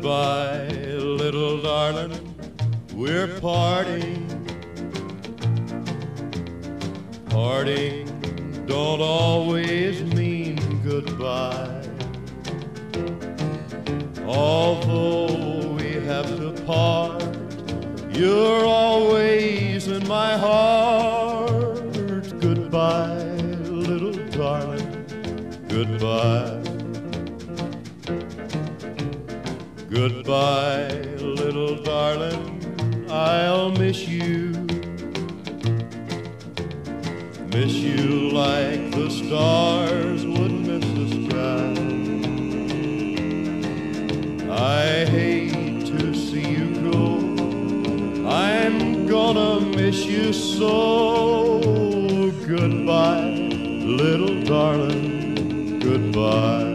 Goodbye, little darling, we're parting. Parting don't always mean goodbye. Although we have to part, you're always in my heart. Goodbye, little darling, goodbye. Goodbye, little darling, I'll miss you. Miss you like the stars would miss the sky. I hate to see you go, I'm gonna miss you so. Goodbye, little darling, goodbye.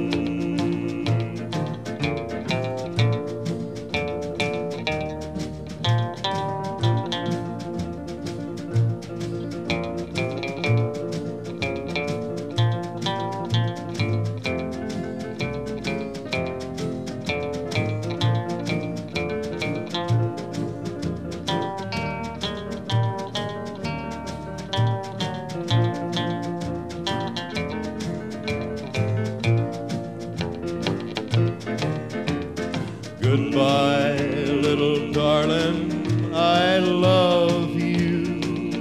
Goodbye, little darling, I love you.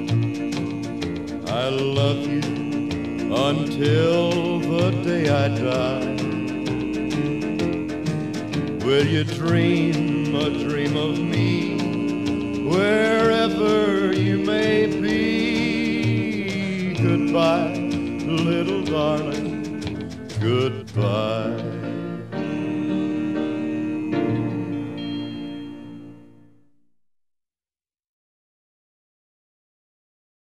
I love you until the day I die. Will you dream a dream of me wherever you may be? Goodbye, little darling, goodbye.